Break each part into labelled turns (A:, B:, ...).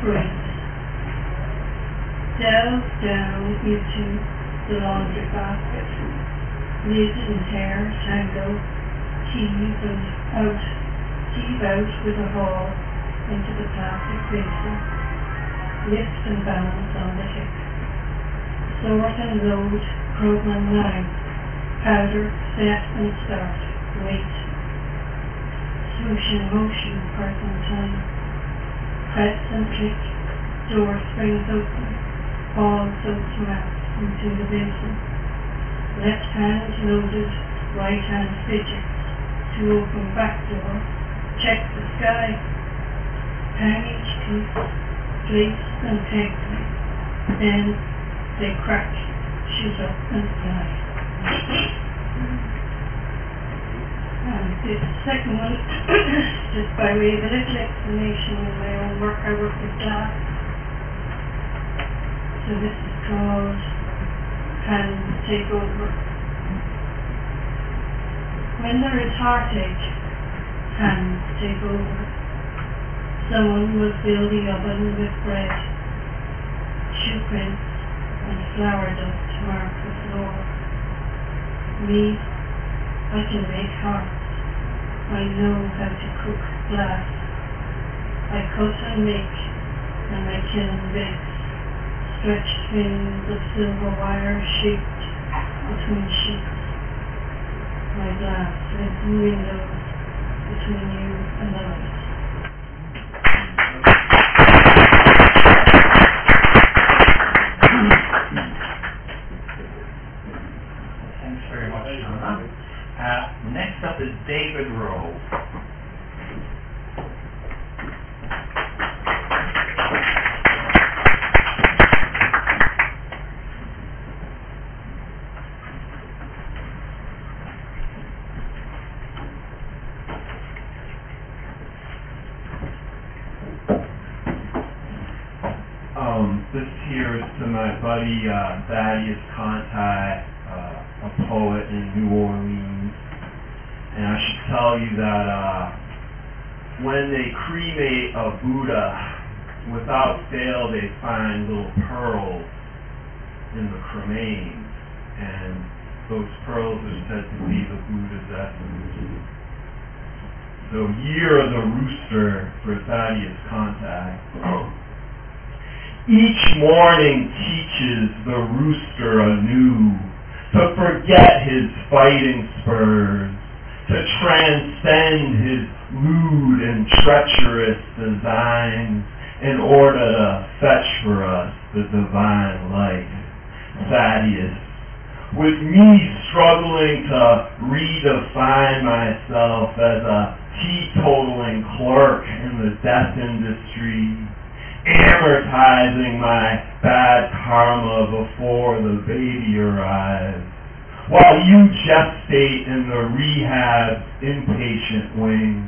A: breeze. Delve down into the laundry basket. Lid and hair tangle, heave out with a haul into the plastic basin. Lift and balance on the hip. Sort and load program 9. Powder, set and start. Wait. Swoosh in motion, person time. Press and click. Door springs open. Ball soaked mass into the basin. Left hand loaded, right hand fidgets. To open back door. Check the sky. Hang each piece. Place and peg them. Then they crack, shoot up and fly. And this second one, just by way of a little explanation in my own work, I work with glass. So this is called Hands Take Over. When there is heartache, hands take over. Someone will fill the oven with bread. Shoe prints and flour dust mark the floor. Me, I can make hearts. I know how to cook glass. I cut and make, and my kiln bakes. Stretched fins of silver wire shaped between sheets. My glass lives in windows between you and the light.
B: Thanks very much, Donna. Next up is David Rowe.
C: This here is to my buddy Thaddeus Conti, a poet in New Orleans. And I should tell you that when they cremate a Buddha, without fail they find little pearls in the cremains. And those pearls are said to be the Buddha's essence. So Year of the Rooster for Thaddeus Conti. Each morning teaches the rooster anew to forget his fighting spurs, to transcend his lewd and treacherous designs in order to fetch for us the divine light. Thaddeus, with me struggling to redefine myself as a teetotaling clerk in the death industry, amortizing my bad karma before the baby arrives, while you gestate in the rehab's inpatient wing.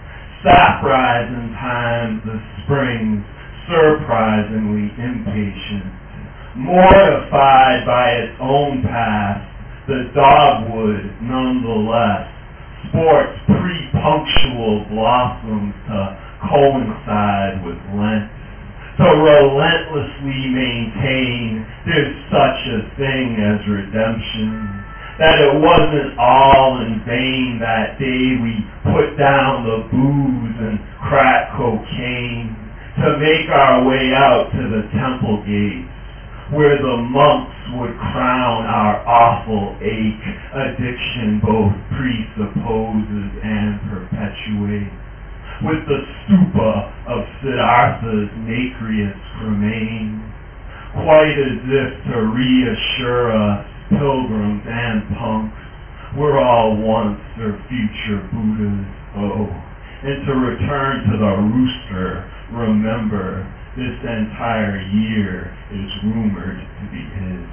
C: Sap rising time, the spring's surprisingly impatient. Mortified by its own past, the dogwood nonetheless sports pre-punctual blossoms to coincide with Lent. To relentlessly maintain there's such a thing as redemption, that it wasn't all in vain that day we put down the booze and crack cocaine to make our way out to the temple gates, where the monks would crown our awful ache. Addiction both presupposes and perpetuates with the stupa of Siddhartha's nacreous cremain, quite as if to reassure us, pilgrims and punks, we're all once or future Buddhas, oh. And to return to the rooster, remember, this entire year is rumored to be his.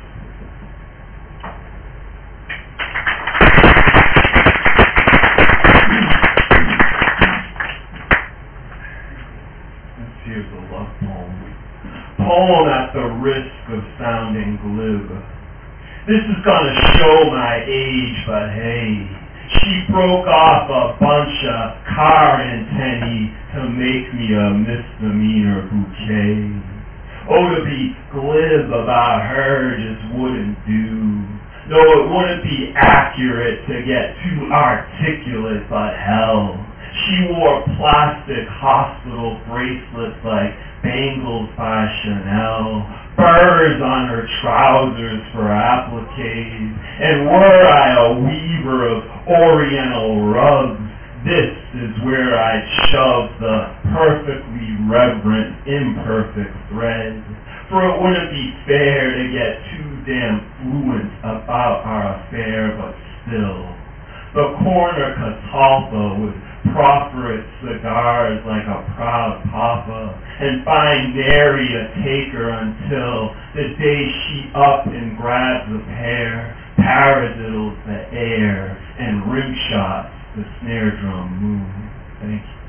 C: Here's a love poem. Poem at the risk of sounding glib. This is gonna show my age, but hey, She broke off a bunch of car antennae to make me a misdemeanor bouquet. Oh, to be glib about her just wouldn't do. No, it wouldn't be accurate to get too articulate, but hell, she wore plastic hospital bracelets like bangles by Chanel, burrs on her trousers for appliques, and were I a weaver of oriental rugs, this is where I'd shove the perfectly reverent, imperfect thread. For it wouldn't be fair to get too damn fluent about our affair, but still. The corner Catalpa would proffer its cigars like a proud papa, and find nary a taker until the day she up and grabs a pair, paradiddles the air, and rim shots the snare drum moon. Thank you.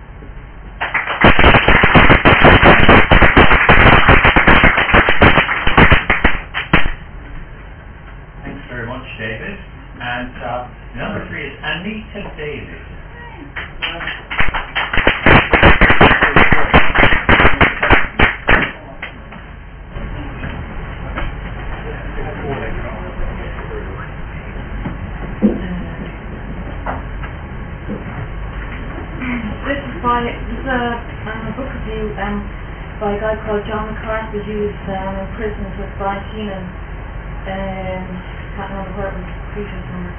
B: Thanks very much, David. And number 3 is Anita Davis.
D: This is a book review by a guy called John McCarthy, who's imprisoned with Brian Keenan. Can't remember where it was, previous number.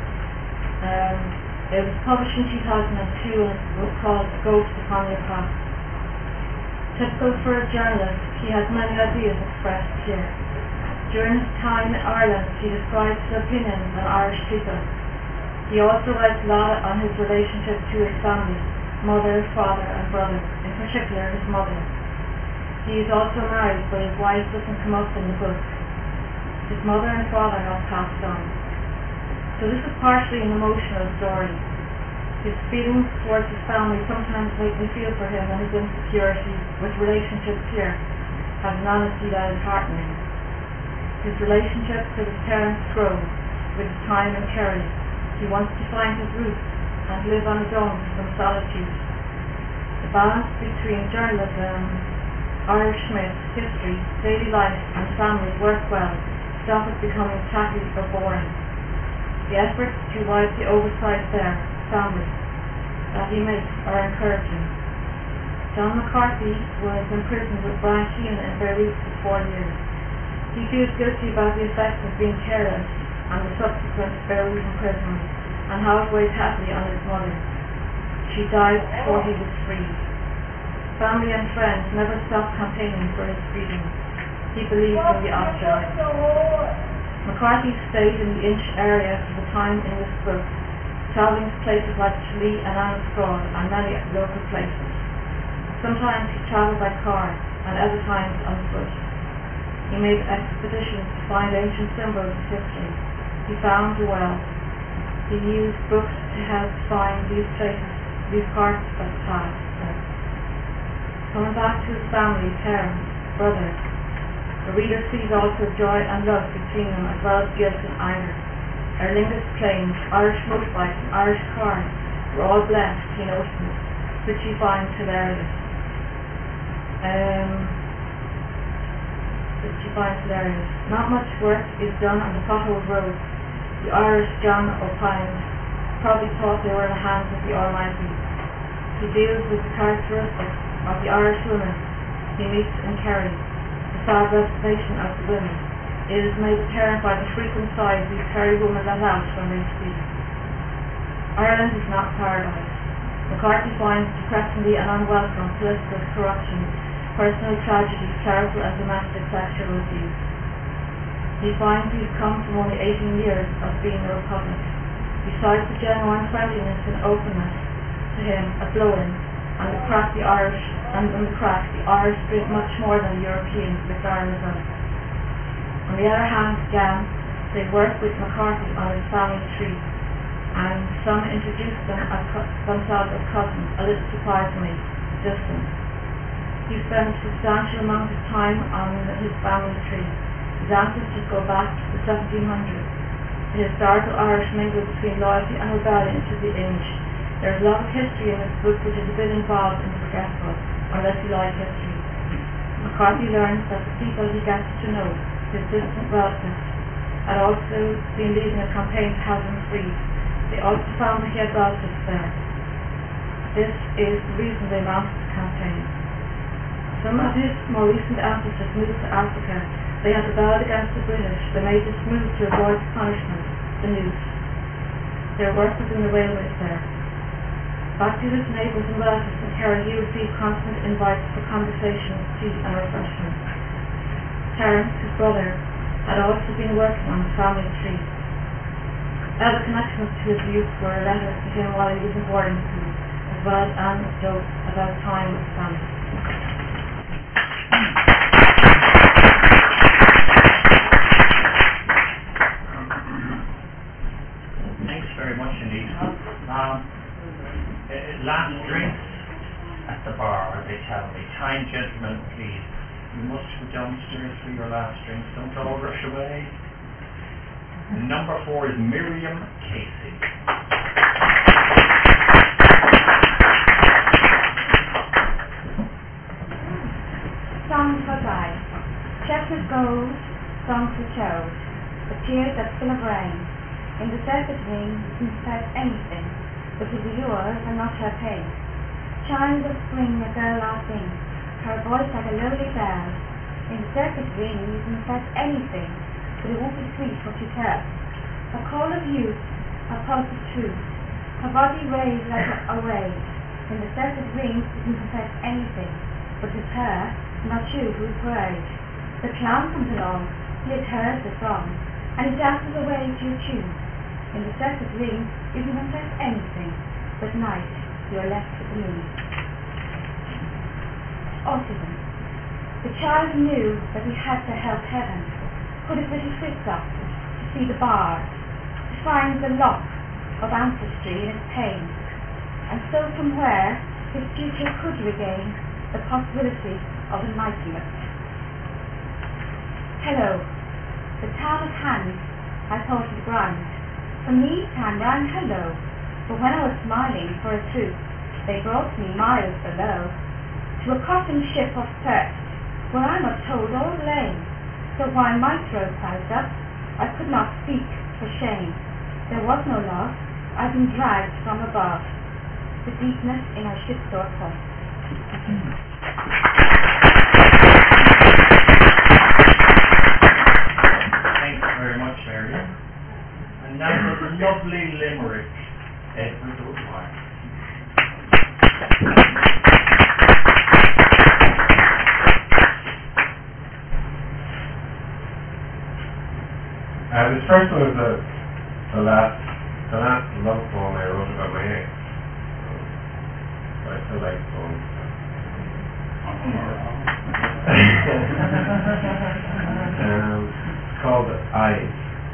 D: It was published in 2002 and it was called Ghost Upon the Across. Typical for a journalist, he has many ideas expressed here. During his time in Ireland, he describes his opinions on Irish people. He also writes a lot on his relationship to his family, mother, father and brother, in particular his mother. He is also married, but his wife doesn't come up in the book. His mother and father have passed on. So this is partially an emotional story. His feelings towards his family sometimes make me feel for him, and his insecurities with relationships here have an honesty that is heartening. His relationships with his parents grow with his time in Kerry. He wants to find his roots and live on his own for some solitude. The balance between journalism, Irish myth, history, daily life and family work well. Stop it becoming tacky or boring. The efforts to wipe the oversight there, family, that he makes are encouraging. John McCarthy was imprisoned with Brian Keenan in Beirut for 4 years. He feels guilty about the effects of being careless and the subsequent Beirut imprisonment, and how it weighed heavily on his mother. She died before he was freed. Family and friends never stopped campaigning for his freedom. He believed in the afterlife. McCarthy stayed in the Inch area for the time in this book, travelling to places like Tralee and Anniscrone and many local places. Sometimes he travelled by car and other times on foot. He made expeditions to find ancient symbols of history. He found the well. He used books to help find these places, these parts of the past. Coming back to his family, parents, brothers, the reader sees also joy and love between them, as well as guilt and anger. Aer Lingus planes, Irish motorbikes and Irish cars were all blessed, he notices, which he finds hilarious. Not much work is done on the potholed roads. The Irish, John opines, probably thought they were in the hands of the Almighty. He deals with the characteristics of the Irish women he meets in Kerry, the sad reputation of the women. It is made apparent by the frequent sighs these Kerry women let out when they speak. Ireland is not paradise. McCarthy finds depressingly and unwelcome political corruption, personal tragedies, clerical and domestic sexual abuse. He finds he's come from only 18 years of being a republic. Besides the genuine friendliness and openness to him, a blow-in, and the crack the Irish drink much more than the Europeans with Ireland. On the other hand, again, they work with McCarthy on his family tree, and some introduce themselves as cousins, a little surprisingly distant. He spends a substantial amount of time on his family tree. His ancestors go back to the 1700s. The historical Irish mingle between loyalty and rebellion to the image. There is a lot of history in this book which is a bit involved in the forgetful, unless you like history. McCarthy learns that the people he gets to know, his distant relatives, had also been leading a campaign to have them freed. They also found that he had relatives there. This is the reason they mounted the campaign. Some of his more recent ancestors moved to Africa. They had rebelled against the British. They made this move to avoid punishment, the noose. Their work was in the railways there. Back to his neighbours and relatives in Kerry, he received constant invites for conversation, tea and refreshment. Terence, his brother, had also been working on the family tree. Other connections to his youth were letters to him while he was in boarding school, as well as anecdotes about time with his family.
B: Thanks very much indeed. Last drinks at the bar, they tell me. Kind gentlemen, please. You must go downstairs for your last drinks. Don't all rush away. Number 4 is Miriam Casey.
E: Songs goodbye. Chestnut gold, songs we chose, the tears that spill of rain. In the circuit ring, you can set anything, but it is yours and not her pain. Chimes of spring a girl laughs in, her voice like a lowly bell. In the circuit ring, you can set anything, but it won't be sweet what you tell. A call of youth, a pulse of truth, her body raised like a wave. In the circuit ring, you can confess anything, but it's her, not you, who's brave. The clown comes along, he has heard the song, and he dances away to your tune. In the circuit ring, you can confess anything, but night, you are left with the moon. Autism. The child knew that he had to help heaven, put his little fists up to see the bars, to find the lock of ancestry in its pain, and so from where his future could regain the possibility of enlightenment. Hello. The town at hand, I thought it grand. For me, time ran hello, but when I was smiling for a truth, they brought me miles below, to a coffin ship of thirst, where I was told all lame. So while my throat piled up, I could not speak for shame. There was no loss, I've been dragged from above, the deepness in our ship's door pulse.
B: Thanks very much, Miriam. And that was a lovely limerick, Edward O'Dwyer.
F: This first one is the last love poem I wrote about my ex. But I still like poems. It's called Eyes.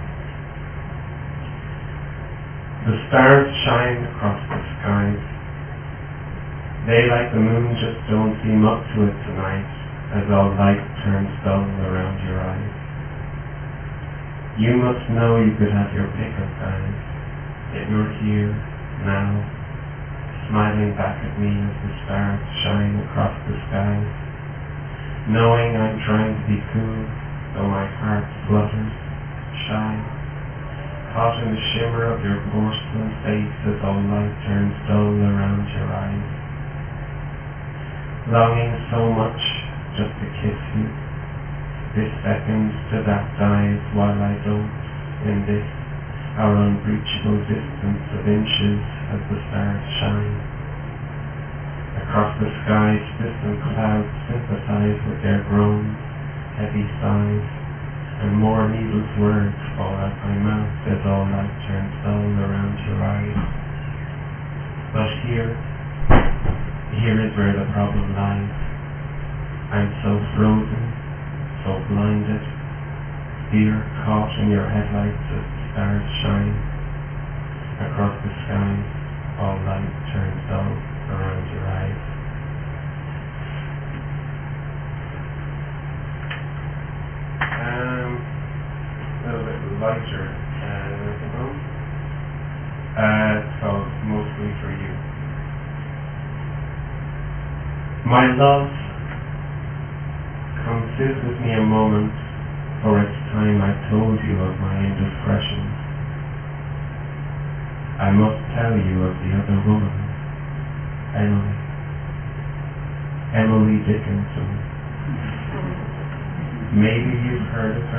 F: The stars shine across the skies. They, like the moon, just don't seem up to it tonight, as all light turns dull around your eyes. You must know you could have your pick of guys, yet you're here, now, smiling back at me as the stars shine across the skies, knowing I'm trying to be cool, though my heart flutters, shy, caught in the shimmer of your porcelain face as all light turns dull around your eyes, longing so much just to kiss you, this second to that dive while I dote in this, our unbreachable distance of inches as the stars shine. Across the sky's distant clouds sympathize with their groans, heavy sighs, and more needless words fall out my mouth as all light turns dull around your eyes. But here is where the problem lies. I'm so frozen, so blinded, fear caught in your headlights as the stars shine. Across the sky, all light turns dull around your eyes. A little bit lighter. My love, come sit with me a moment, for it's time I told you of my indiscretions. I must tell you of the other woman, Emily Dickinson. Maybe you've heard of her.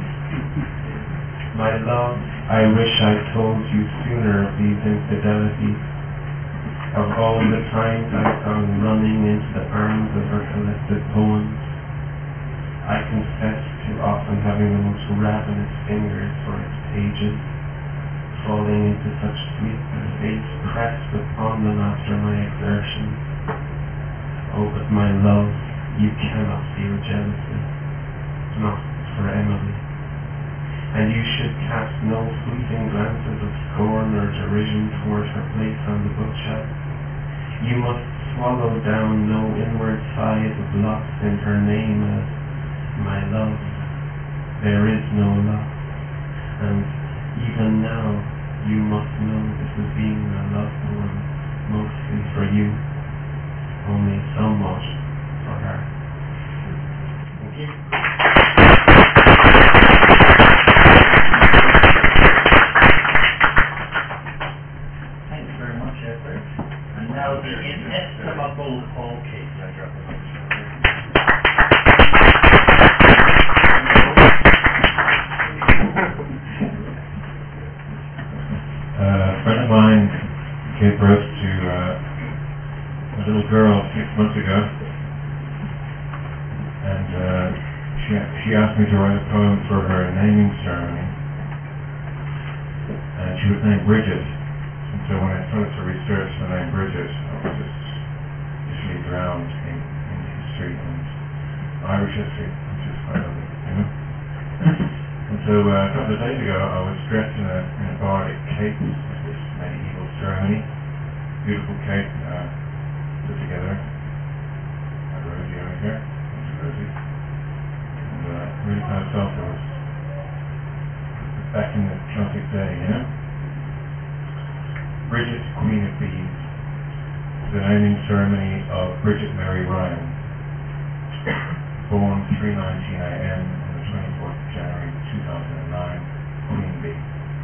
F: My love, I wish I'd told you sooner of these infidelities, of all the times I found running into the arms of her collected poems. I confess to often having the most ravenous fingers for its pages, falling into such sleep, the face pressed upon them after my exertions. Oh, but my love, you cannot feel jealousy, not for Emily. And you should cast no fleeting glances of scorn or derision toward her place on the bookshelf. You must swallow down no inward sighs of loss in her name as my love. There is no loss, and even now you must know this is being a love poem mostly for you, only somewhat for her. Thank you.
B: Thanks very much, Edward. And now the inestimable Paul Case.
G: A friend of mine gave birth to a little girl 6 months ago, and she asked me to write a poem for her naming ceremony, and she was named Bridget. And so when I started to research the name Bridget, I was just usually drowned in history and Irish history, which is quite lovely, you know. And so a couple of days ago, I was dressed in a bardic cape at this medieval ceremony. Beautiful cape put together by Rosie over here. Thanks, Rosie. And really kind of felt I was back in the Celtic day, you know. Bridget, Queen of Bees. The naming ceremony of Bridget Mary Ryan, born 3:19 a.m. on the 24th of January 2009, Queen Bee.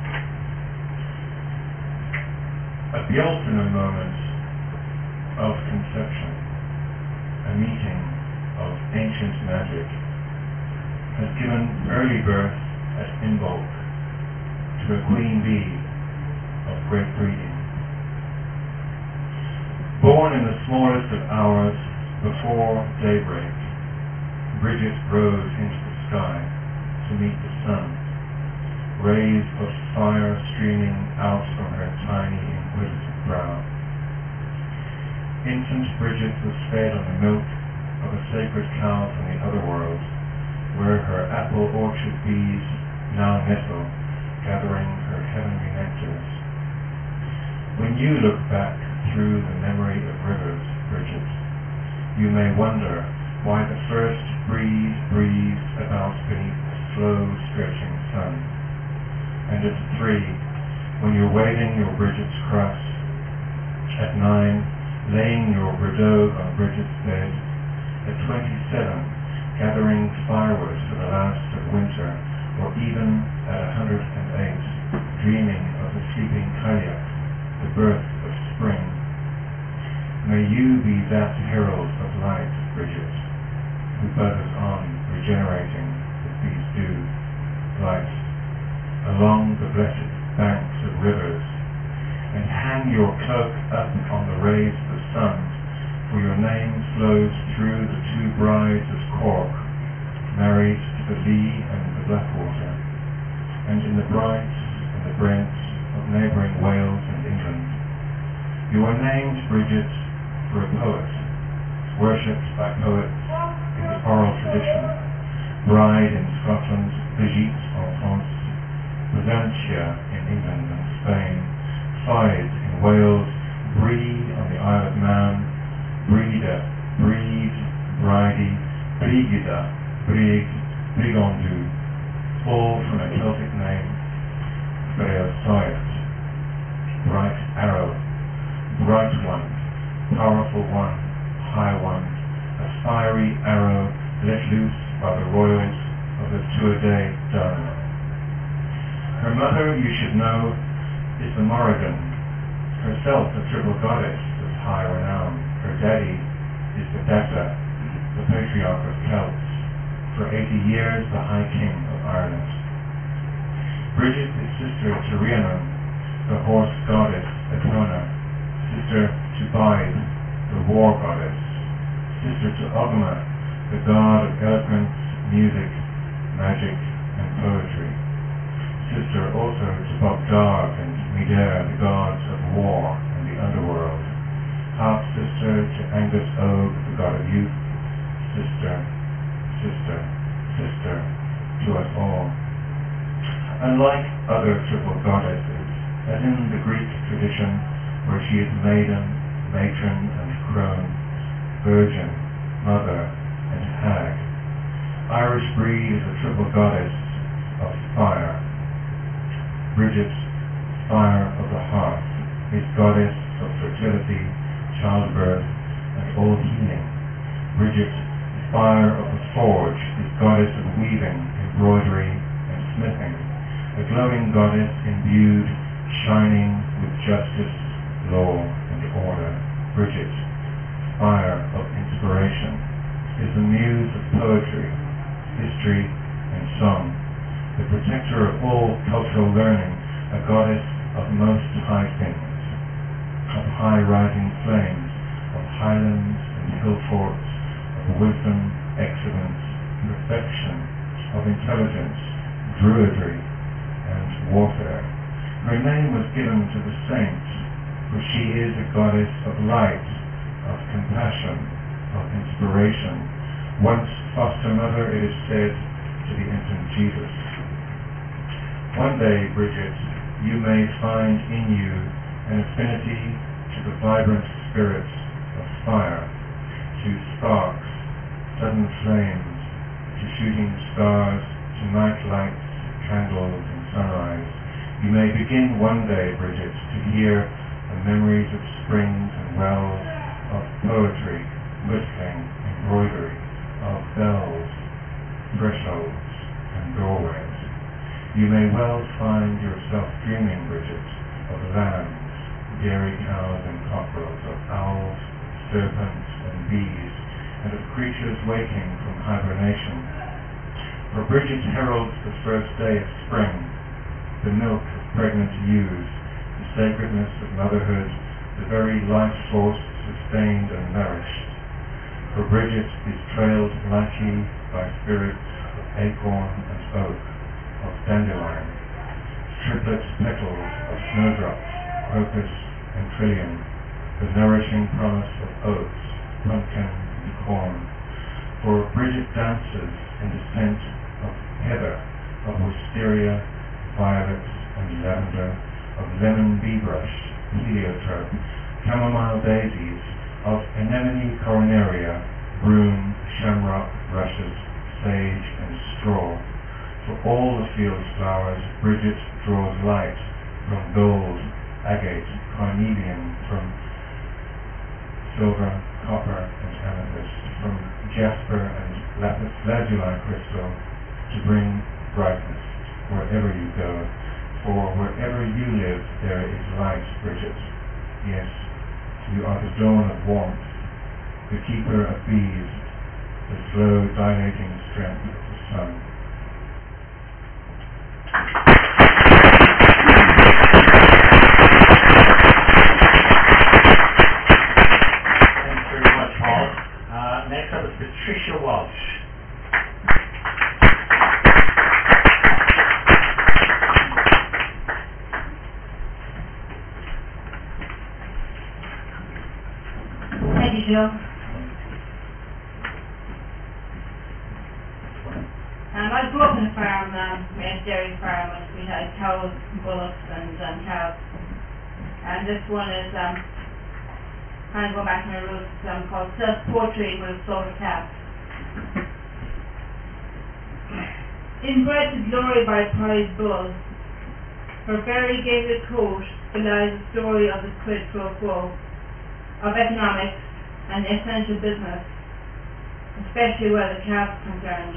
G: At the ultimate moment of conception, a meeting of ancient magic has given early birth at Imbolc to a queen bee of great breeding. Born in the smallest of hours before daybreak, Bridget rose into the sky to meet the sun, rays of fire streaming out from her tiny inquisitive brow. Infant Bridget was fed on the milk of a sacred cow from the other world, where her apple orchard bees now nestle, gathering her heavenly nectars. When you look back through the memory of rivers, Bridget, you may wonder why the first breeze breathed about beneath the slow stretching sun. And at 3, when you're waving your Bridget's cross, at 9, laying your Bordeaux on Bridget's bed, at 27, gathering firewood for the last of winter, or even at 108, dreaming of the sleeping Cailleach, the birth of spring. May you be that herald of light, Bridget, who buzzes on, regenerating as bees do, light, along the blessed banks of rivers, and hang your cloak up on the rays of the sun, for your name flows through the 2 brides of Cork, married to the Lee and the Blackwater, and in the Brights and the Brents of neighbouring Wales and England. You are named, Bridget, for a poet, worshipped by poets in the oral tradition, bride in Scotland, Brigitte en France, Placentia in England and Spain, Fides in Wales, Bree on the Isle of Man, Breda, Breed, Bridie, Brigida, Brig, Brigondu, all from a Celtic name, Freosoirt, bright arrow, bright one, powerful one, high one, fiery arrow let loose by the royals of the Tuatha Dé. Her mother, you should know, is the Morrigan, herself a triple goddess of high renown. Her daddy is the Dagda, the patriarch of Celts, for 80 years the High King of Ireland. Bridget is sister to Rhiannon, the horse goddess Atona, sister to Baibe, the war goddess, sister to Ogma, the god of eloquence, music, magic, and poetry, sister also to Bogdarg and Midir, the gods of war and the underworld, half-sister to Angus Og, the god of youth, sister, sister, sister to us all. Unlike other triple goddesses, as in the Greek tradition, where she is maiden, matron, and crone, virgin, mother, and hag, Irish Bree is a triple goddess of fire. Bridget, fire of the hearth, is goddess of fertility, childbirth, and all healing. Bridget, fire of the forge, is goddess of weaving, embroidery, and smithing, a glowing goddess imbued, shining with justice, law, and order. Bridget, fire of inspiration, is the muse of poetry, history, and song, the protector of all cultural learning, a goddess of most high things, of high rising flames, of highlands and hill forts, of wisdom, excellence, perfection, of intelligence, druidry, and warfare. Her name was given to the saints, for she is a goddess of light, of compassion, of inspiration, once foster mother, it is said, to the infant Jesus. One day, Bridget, you may find in you an affinity to the vibrant spirits of fire, to sparks, sudden flames, to shooting stars, to night lights, candles, and sunrise. You may begin one day, Bridget, to hear the memories of springs and wells, of poetry, whistling, embroidery, of bells, thresholds, and doorways. You may well find yourself dreaming, Bridget, of lambs, dairy cows and cockerels, of owls, serpents, and bees, and of creatures waking from hibernation. For Bridget heralds the first day of spring, the milk of pregnant ewes, the sacredness of motherhood, the very life force sustained and nourished. For Bridget is trailed lackey by spirits of acorn and oak, of dandelion, triplet petals of snowdrops, crocus and trillium, the nourishing promise of oats, pumpkin and corn. For Bridget dances in the scent of heather, of wisteria, violets and lavender, of lemon bee-brush, heliotrope, chamomile daisies, of anemone coronaria, broom, shamrock, rushes, sage, and straw. For all the field flowers, Bridget draws light from gold, agate, carnelian, from silver, copper, and amethyst, from jasper and lapis lazuli crystal, to bring brightness wherever you go. For wherever you live, there is light, Bridget. Yes, you are the dawn of warmth, the keeper of bees, the slow dilating strength of the sun.
B: Thanks very much, Paul. Next up is Patricia Walsh.
H: Thank you, Jill. I grew up on a farm, we had a dairy farm, and we had cows, bullocks, and cows. And this one is kind of going back to my roots, called Self-Portrait with a Silver Cap. Inbred to glory by a prize bull, her variegated coat belies the story of the quid pro quo, of economics and essential business. especially where the calf is concerned.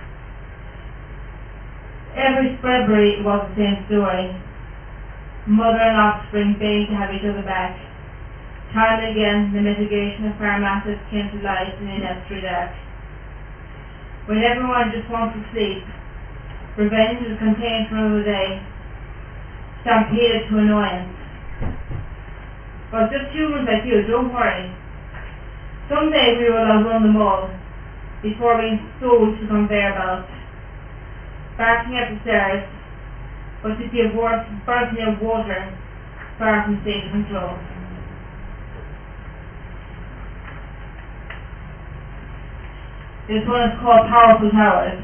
H: Every Spreadbury was the same story. Mother and offspring baying to have each other back. Time and again, the mitigation of farm assets came to light in the necessary dark. When everyone just wants to sleep, revenge is contained for another day, stampeded to annoyance. But just humans like you, don't worry. Someday we will outrun them all, before being sold to conveyor belts, barking at the stairs, but to be a birth near water, far from state control. This one is called Powerful Towers.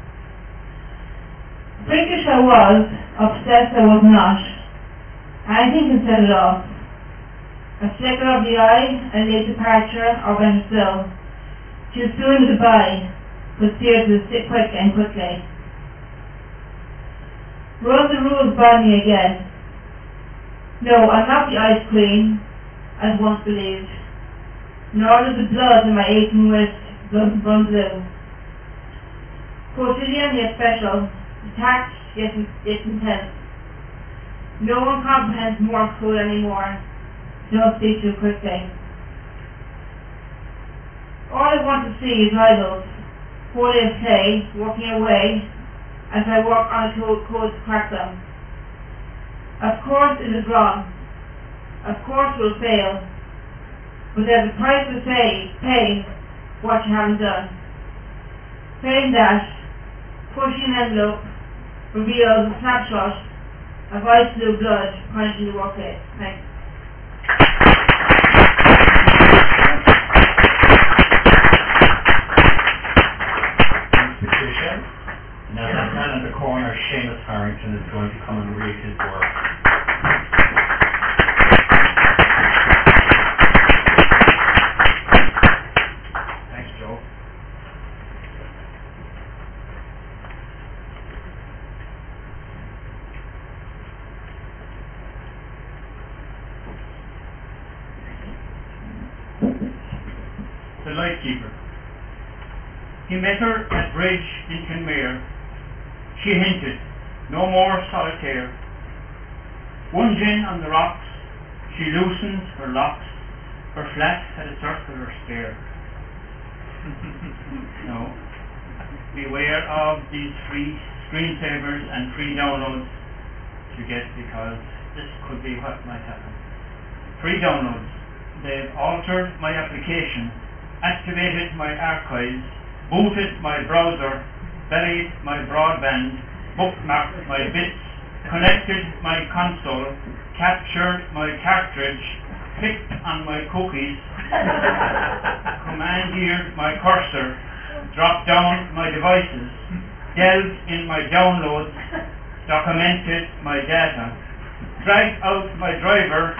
H: Prickish I was, obsessed I was not. Anything can set it off. A flicker of the eye, a late departure, or better still, too soon goodbye, but steered to sit quick and quickly. Run the rules by me again. No, I'm not the ice queen, as once believed, nor does the blood in my aching wrist run blue. Quotidian yet special, detached yet intense. No one comprehends Morse code anymore. Don't speak too quickly. All I want to see is idols, holy as clay, walking away as I walk on a code to crack them. Of course it is wrong. Of course it will fail. But there's a price to pay what you haven't done. Failing that, pushing an envelope reveals a snapshot of ice blue blood punishing the workplace. Thanks.
B: Now that man in the corner, Seamus Harrington, is going to come and read his work. Thanks, Joe. The Lightkeeper. He met her at bridge in Kenmare. She hinted, no more solitaire. One gin on the rocks, she loosened her locks. Her flat had a circular stare. No. Beware of these free screensavers and free downloads to get, because this could be what might happen. Free downloads. They've altered my application, activated my archives, booted my browser, buried my broadband, bookmarked my bits, connected my console, captured my cartridge, clicked on my cookies, commandeered my cursor, dropped down my devices, delved in my downloads, documented my data, dragged out my driver,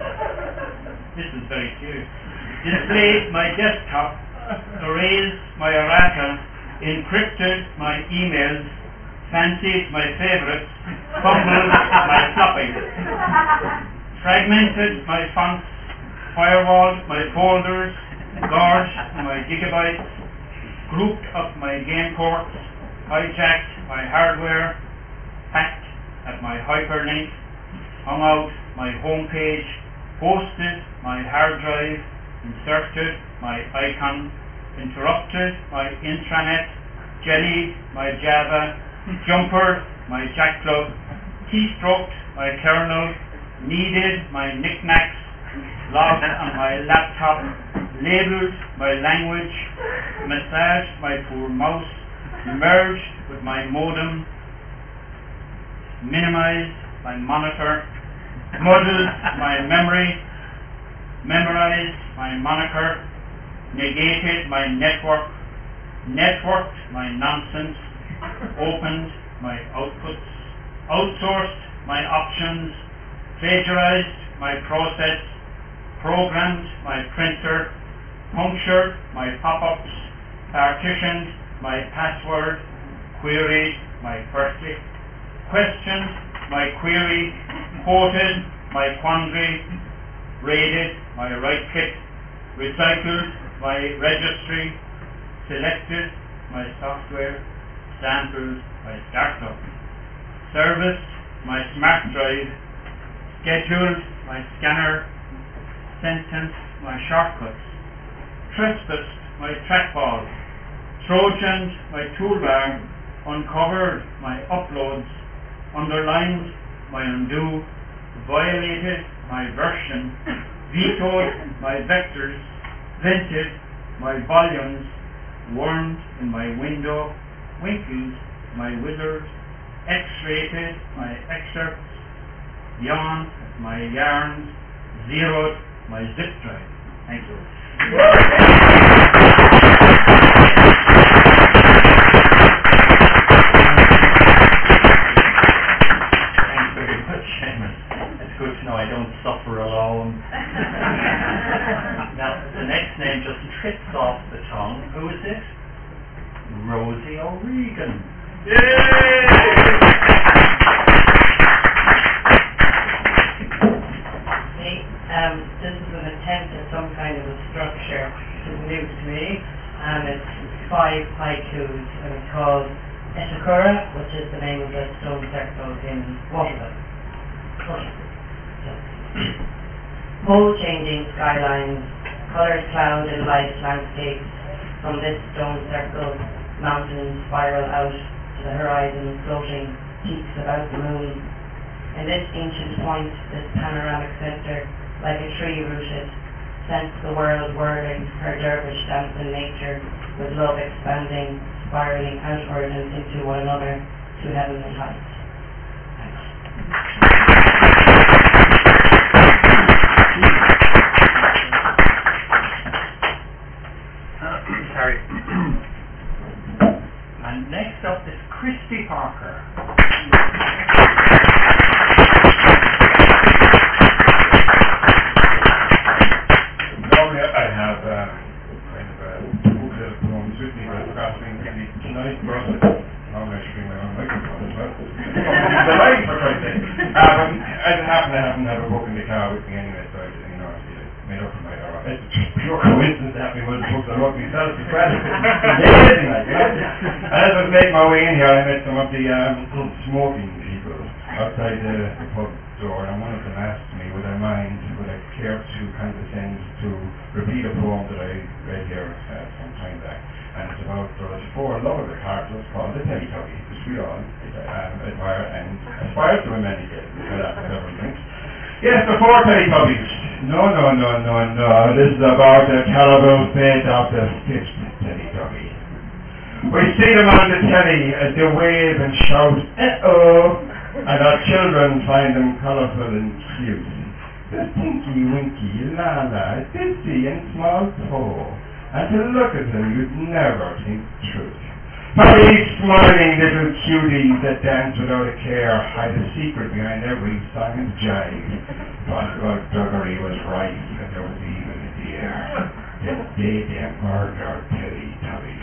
B: this is very serious, displayed my desktop, erased my errata, encrypted my emails, fancied my favorites, fumbled my floppy, fragmented my fonts, firewalled my folders, gorged my gigabytes, grouped up my game ports, hijacked my hardware, hacked at my hyperlink, hung out my homepage, hosted my hard drive, inserted my icon, interrupted my intranet, jellied my Java, jumpered my jackclub, keystroked my kernel, kneaded my knickknacks, logged on my laptop, labeled my language, massaged my poor mouse, merged with my modem, minimized my monitor, muddled my memory, memorized my moniker, negated my network, networked my nonsense, opened my outputs, outsourced my options, plagiarized my process, programmed my printer, punctured my pop-ups, partitioned my password, queried my birthday, questioned my query, quoted my quandary, raided my right-click, recycled my registry,
I: selected my software, sampled my startup, serviced my smart drive, scheduled my scanner, sentenced my shortcuts, trespassed my trackball, trojaned my toolbar, uncovered my uploads, underlined my undo, violated my version, vetoed my vectors, vented my volumes, wormed in my window, winkled my wizard, X-rated my excerpts, yawned at my yarns, zeroed my zip drive. Thank you.
B: Thanks very much, Seamus. It's good to know I don't suffer alone. Now, the next name just trips off the tongue. Who is it? Rosie O'Regan.
J: This is an attempt at some kind of a structure. This is new to me, and it's 5 haikus, and it's called Etakura, which is the name of the stone circle in Waterville. Pole-changing skylines, coloured cloud and light landscapes. From this stone circle, mountains spiral out to the horizon, floating peaks about the moon. In this ancient point, this panoramic centre, like a tree rooted, sends the world whirling, her dervish dance in nature, with love expanding, spiralling outward and into one another to heavenly heights.
B: Sorry. And next up is Christy Parker.
G: Normally I have kind of a booklet of poems with me, but I forgot to bring any tonight, but normally I should bring my own microphone as well. It's the light, for Christ's sake. As it happened, I happen to have a book in the car with me anyway, so I made up for my hour. It's just pure coincidence that happening with the books I wrote myself as well. Amazing, like, you know. And as I was making my way in here, I met some of the smoking people outside the pub door, and one of them asked me, would I care to condescend to repeat a poem that I read here some time back. And it's about those 4 lovable characters called the Teletubbies, which we all admire and aspire to in many cases, for that whatever drinks. Yes, the 4 Teletubbies. No. This is about the terrible fate of the 5th Teletubby. We see them on the telly as they wave and shout, uh-oh, and our children find them colourful and cute. The Tinky Winky, Lala, Dipsy and Small Toe. And to look at them, you'd never think the truth. For these smiling little cuties that dance without a care hide a secret behind every song and jive. But duggery was rife, and there was evil in the air. The day they murdered Teletubby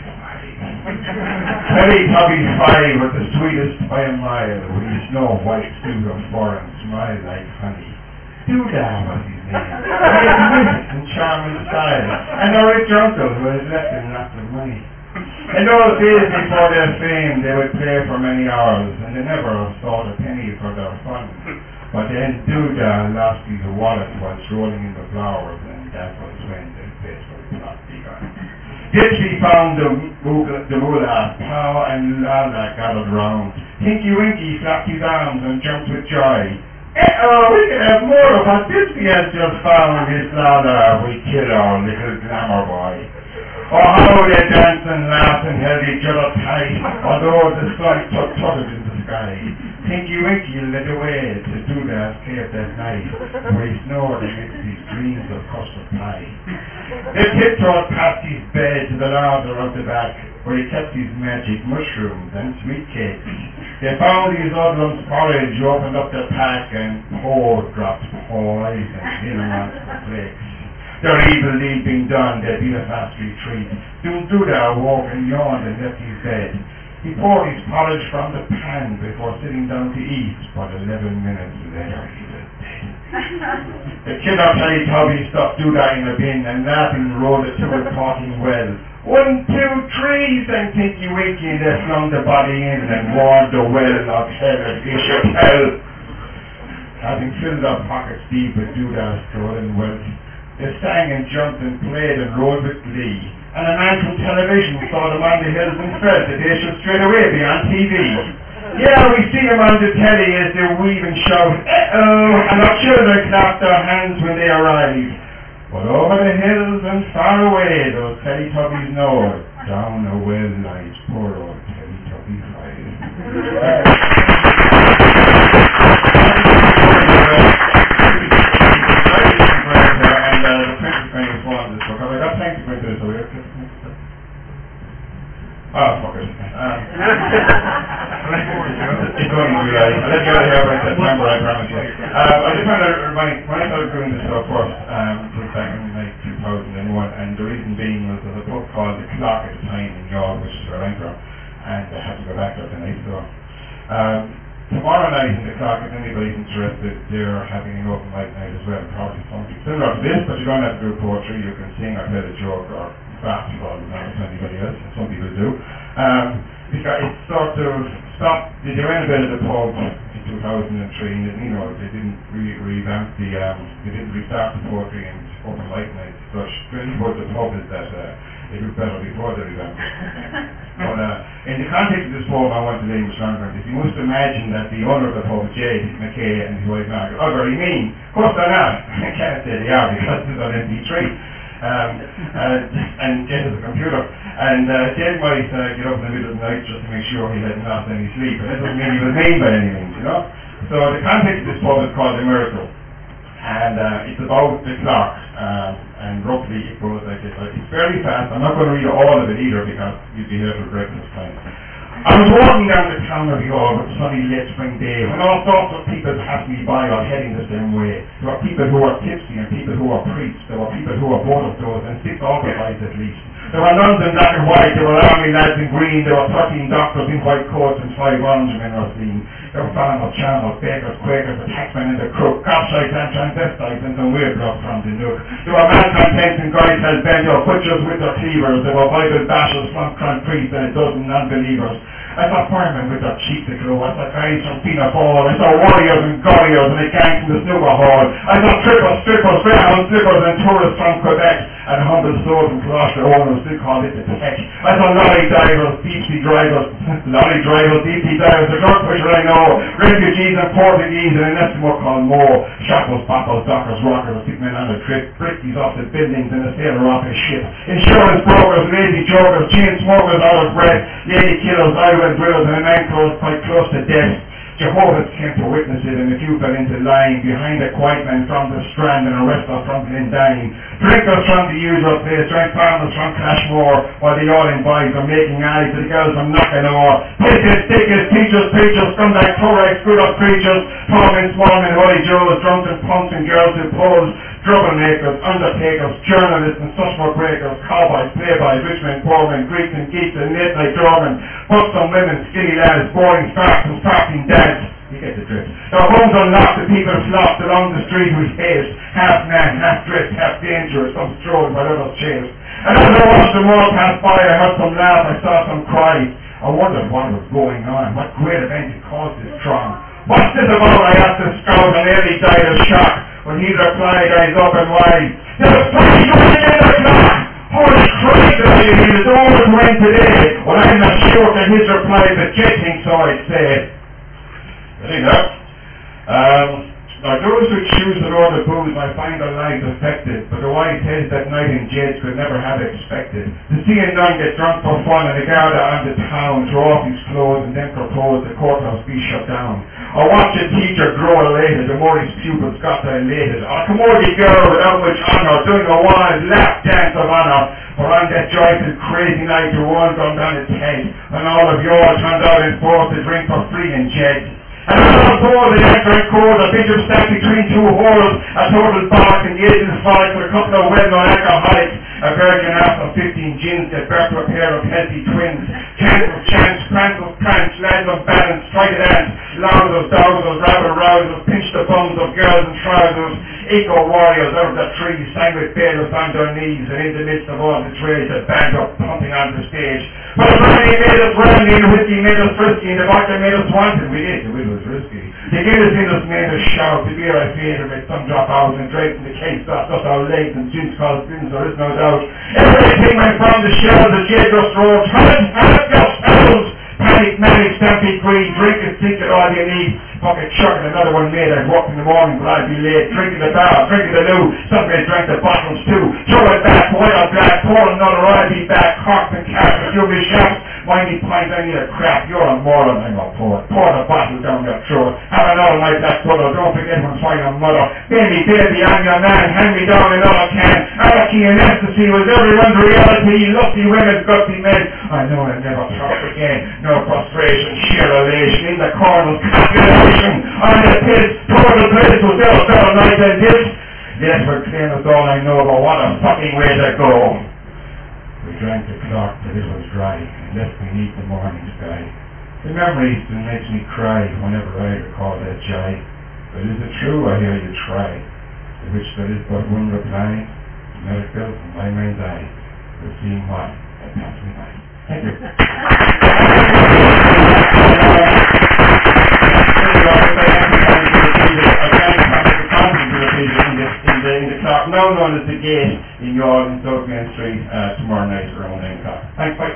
G: 5. Teletubby 5 was the sweetest by a mile, with his snow white suit of fur and smile like honey. Doodah was his name. He had wit and charm and style, and a rich uncle who had left him lots of money. In those days before their fame, they would play for many hours, and they never sought a penny for their fun. But then Doodah lost his wallet whilst rolling in the flowers, and that was when the baseball plot began. Dipsy found the moolah, Pow and Lala gathered round. Tinky Winky flapped his arms and jumped with joy. We can have more of what Dipsy has just found, Miss Lala. We kill our little glamour boy. Oh, how they danced and laughed and held each other tight, although the sun tutted in the sky. Tinky Winky led away to Doodah's cave that night, where he snored amidst his dreams of custard pie. They tiptoed past his bed to the larder of the back, where he kept his magic mushrooms and sweet cakes. They found his Odlum's porridge, opened up the pack, and dropped poison in amongst the flakes. Their evil deed being done, they beat a fast retreat. Soon Doodah awoke and yawned and left his bed. He poured his porridge from the pan before sitting down to eat, but 11 minutes later he was dead. The killer Teletubby stuffed Doodah in a bin and laughing rolled it to a talking well. 1, 2, 3, then Tinky Winky, and they flung the body in and warmed the well of heaven, it should hell. Having filled their pockets deep with doodah, stolen wealth, they sang and jumped and played and rolled with glee. And a man from television saw them on the hills and felt that they should straight away be on TV. Yeah, we see them on the telly as they weave and shout, uh-oh, and our children clap their hands when they arrive. But over the hills and far away, those Teletubbies know, down a well lies poor old Teletubby 5. Oh, fuck it. It's going to be right. I'll let you out of here by September, I promise you. I just want to remind, when I started doing this stuff first, it was back in like 2001, and the reason being was there's a book called The Clock at the time in York, which is where I'm from, and I had to go back there tonight, so. Tomorrow night in The Clock, if anybody's interested, they're having an open mic night as well, probably something similar to this, but you don't have to do poetry, you can sing or tell a joke or basketball, not as anybody else, some people do. It sort of stopped, they ran a bit of the pub in 2003, and they didn't revamp they didn't restart the poetry and open mic nights. So really what the pub is that it looked better before they revamped it. But in the context of this poem, I want to lay much longer. If you must imagine that the owner of the pub, Jay McKay, and his wife Margaret, are very mean. Of course they're not. I can't say they are because it's on MP3. And Jed is a computer, and Jed might get up in the middle of the night just to make sure he hadn't lost any sleep, and that doesn't mean he was mean by any means, So the context of this pub is called A Miracle, and it's about the clock, and roughly it goes like this. It's fairly fast. I'm not going to read all of it either because you'd be here for breakfast time. I was walking down the town of York with a sunny late spring day when all sorts of people passed me by all heading the same way. There were people who were tipsy and people who were priests. There were people who were both of those and 6 alcoholics at least. There were nuns in black and white. There were army lads in green. There were 13 doctors in white coats and 5 orange men were seen. There were farmers, charmers, bakers, quakers, the taxmen and the crook, gobshites and transvestites and some weird blocks from the nook. There were malcontents and guys held bent or butchers with their cleavers. There were Bible bashers, front priests and a dozen non-believers. I saw firemen with their cheeks aglow. I saw guys from Fianna Fáil. I saw warriors and gorriers and a gang from the snooker hall. I saw trippers, strippers, greyhound slippers and tourists from Quebec and humble souls from Colossia owners still call it the tech. I saw lolly drivers, deep sea drivers, the drug pusher I know, refugees and Portuguese and an Eskimo called Mo, shackles, boppers, dockers, rockers, sick men on a trip, brickies off the buildings and a sailor off a ship, insurance brokers, lazy jokers, chain smokers out of breath, lady killers, and drills and a man quite close to death. Jehovah's came to witness it, and a few fell into line behind a quiet man from the Strand and a wrestler from Glendine. Drinkers from the usual place, drank farmers from Cashmore, while the yawning boys are making eyes to the girls from Knockanore. Pickers, stickers, teachers, preachers, scumbag, thorax, screwed-up preachers, tallmen, smallmen, holy joes, drunks and punks and girls who pose, troublemakers, undertakers, journalists and such more breakers, cowboys, playboys, rich men, poor men, Greeks and geeks and late-night drawmen, buxom women, skinny lads, boring sparks and sparkling dads. You get the drift. Their homes unlocked, the people flocked along the street with haste, half man, half dressed, half dangerous, some strolling while others chased. And as I watched them all pass by, I heard some laugh, I saw some cry. I wondered what was going on, what great event had caused this throng. What's this about? I asked the scout, and nearly died of shock. When he replied, eyes open wide, "There's 3 going in the clock! Holy Christ, it's always went today." Well, I'm not sure that his reply, but Jed thinks so, I'd say. There you go. Now, those who choose the road of booze might find their lives affected, but the wise heads that night in Jed's could never have expected. To see a nun get drunk for fun and the guard on the town throw off his clothes and then propose the courthouse be shut down. Or watch a teacher grow elated, the more his pupils got dilated. Or a commodity girl without much honour doing a wild lap dance of honour. For on that joyful crazy night your world gone down its head, and all of yours turned out and forced to drink for free in Jed. And on board the actor and chord, a bishop sat between 2 holes, a total bark and the agent's fight with a couple of well-known alcoholics. A virgin out of 15 gins that birth to a pair of healthy twins. Chance, prancels, prance, lads of balance, try to dance. Louders, dowsers, rabble rousers, pinch the bums of girls in trousers. Eco warriors out of the trees, sang with bailiffs on their knees, and in the midst of all the trades, the band up pumping on the stage. But the brandy made us randy, and the whiskey made us frisky, and the vodka made us wanted. We did, the widow was risky. The Guinness in us made us shout, the beer I feared made some drop out, and drinks in the case stopped us our legs, and gins caused bins, there is no doubt. Everything went from the shells, the jail just rolled, have yourselves! Panic, manic, stampede, greed, drink and think it all you need. Fucking chuck and another one made. I'd walk in the morning, but I'd be late. Drinking the bar, drinking the loo. Somebody drank the bottles too. Throw it back, white or black, pour another, I'll be back. Cork and cash, if you be shots. Windy pint, I need a crap. You're a moron, I'm a poet. Pour the bottle down your throat. Have another my black brother. Don't forget what's for your mother. Baby, I'm your man. Hand me down another can. Anarchy and ecstasy was everyone's reality. Lusty women, gutsy men. I know I'll never talk again. No frustration, sheer elation. In the corners, calculation. On the piss, total place was there night and this. Yes, we're clean, that's all I know, but what a fucking way to go. We drank the clock till it was dry, and left beneath the morning sky. The memory still makes me cry whenever I recall that jive. But is it true, I hear you try? To which there is but one reply. Let it go from my mind's eye. We'll see what that passed me by. Thank you. In the clock, now known as the gate in York and South Main Street, tomorrow night around 9 o'clock. Thanks, bye.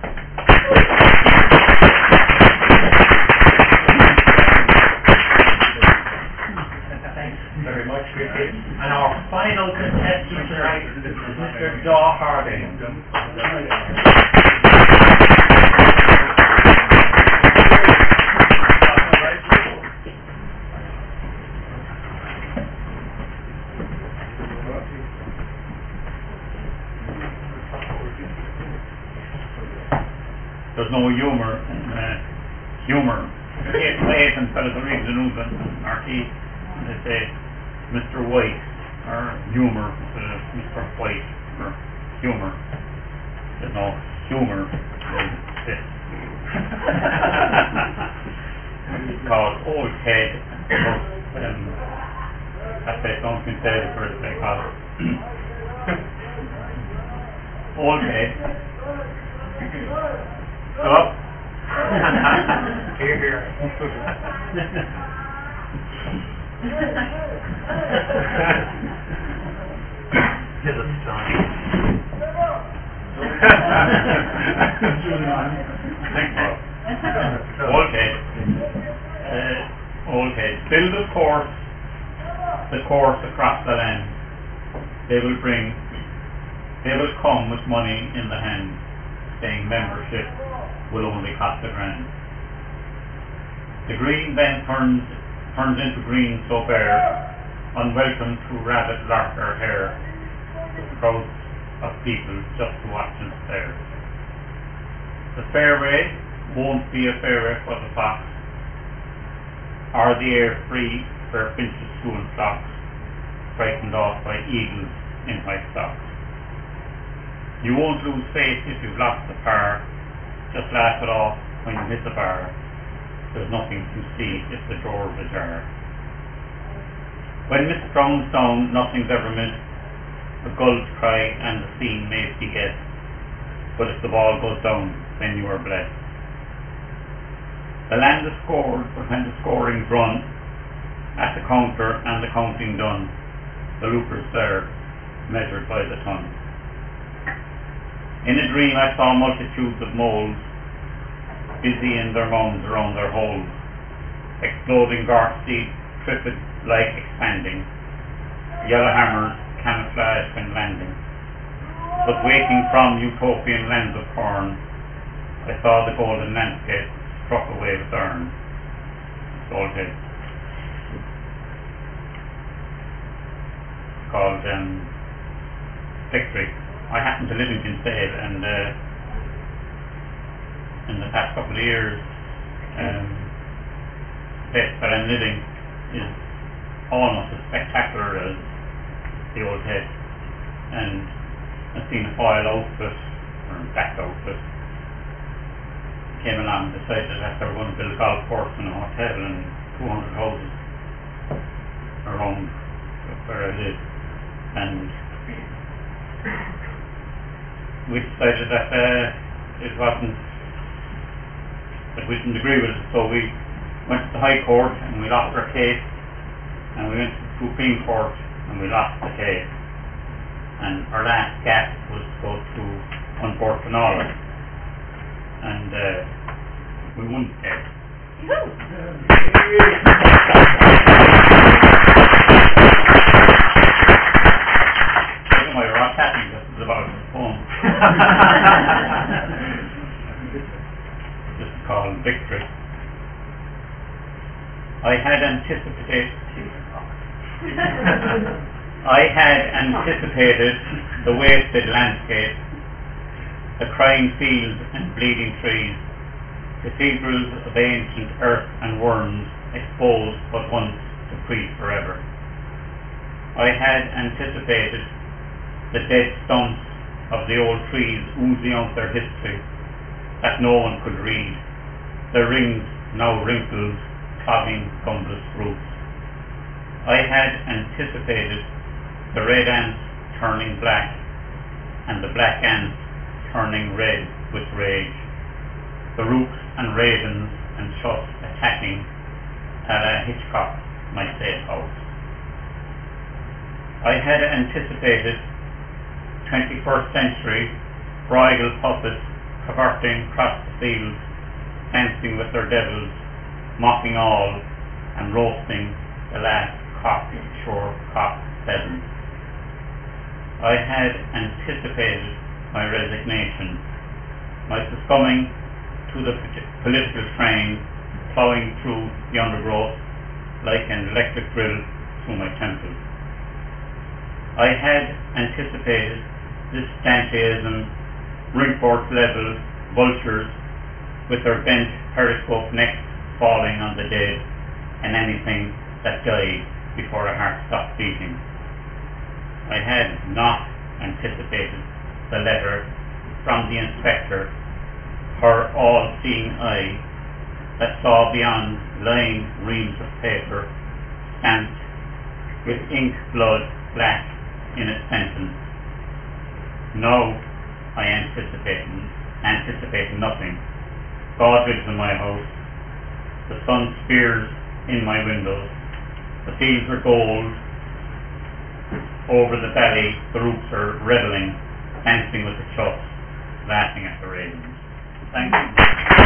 B: Thanks very much, Richard. And our final contestant tonight is Mr. Daw Harding.
I: There's no humour in humour. Late and fellas are reading the news on RT and they say Mr. White or humour instead of Mr. White or humour. There's no humour in this. It's called Old Head. That's it, don't be said for it, they call it. Old Head. Up.
B: Here. Here's a story.
I: Thanks, Bob. Old head. Build a course, the course across the land. They will come with money in the hand, saying membership will only cost $1,000. The green then turns into green so bare, unwelcome to rabbit, lark or hare, with crowds of people just to watch and stare. The fairway won't be a fairway for the fox, or the air free where finches stew in flocks, frightened off by eagles in white socks. You won't lose faith if you've lost the par. Just laugh it off when you hit the bar. There's nothing to see if the door's ajar. When Miss Brown's down, nothing's ever missed. The gulls cry and the scene may be guessed. But if the ball goes down, then you are blessed. The land is scored, but when the scoring's run, at the counter and the counting done, the lucre's there, measured by the ton. In a dream I saw multitudes of moles, busy in their mounds around their holes, exploding garty, tripid like expanding, yellow hammers camouflage when landing. But waking from utopian lands of corn, I saw the golden landscape struck away with urn. Old Head. It's called Victory. I happen to live in Kinsale, and in the past couple of years, the place that I'm living is almost as spectacular as the Old Head, and I seen a foil outfit, or a black outfit, came along and decided that they were going to build a golf course and a hotel and 200 houses around where I live. And we decided that it wasn't, that we didn't agree with it, so we went to the High Court and we lost our case, and we went to the Supreme Court and we lost the case, and our last gasp was to go to Unfortunate, and we won the case. You're all chatting, this is about the phone. This is called victory. I had anticipated the wasted landscape, the crying fields and bleeding trees, cathedrals of ancient earth and worms exposed but once to freeze forever. I had anticipated the dead stumps of the old trees oozing out their history that no one could read, their rings now wrinkled, clogging gumbless roots. I had anticipated the red ants turning black and the black ants turning red with rage, the rooks and ravens and choughs attacking a la Hitchcock, my safe house. I had anticipated 21st century bridal puppets cavorting across the fields, dancing with their devils, mocking all and roasting the last shore cock pheasant. I had anticipated my resignation, my succumbing to the political train ploughing through the undergrowth like an electric drill through my temples. I had anticipated this Danteism, ringport level vultures with their bent periscope necks falling on the dead and anything that died before a heart stopped beating. I had not anticipated the letter from the inspector, her all-seeing eye that saw beyond lying reams of paper stamped with ink blood black in a sentence. No, I anticipate nothing. God lives in my house. The sun spears in my windows. The fields are gold. Over the valley, the roots are reveling, dancing with the choughs, laughing at the ravens. Thank you.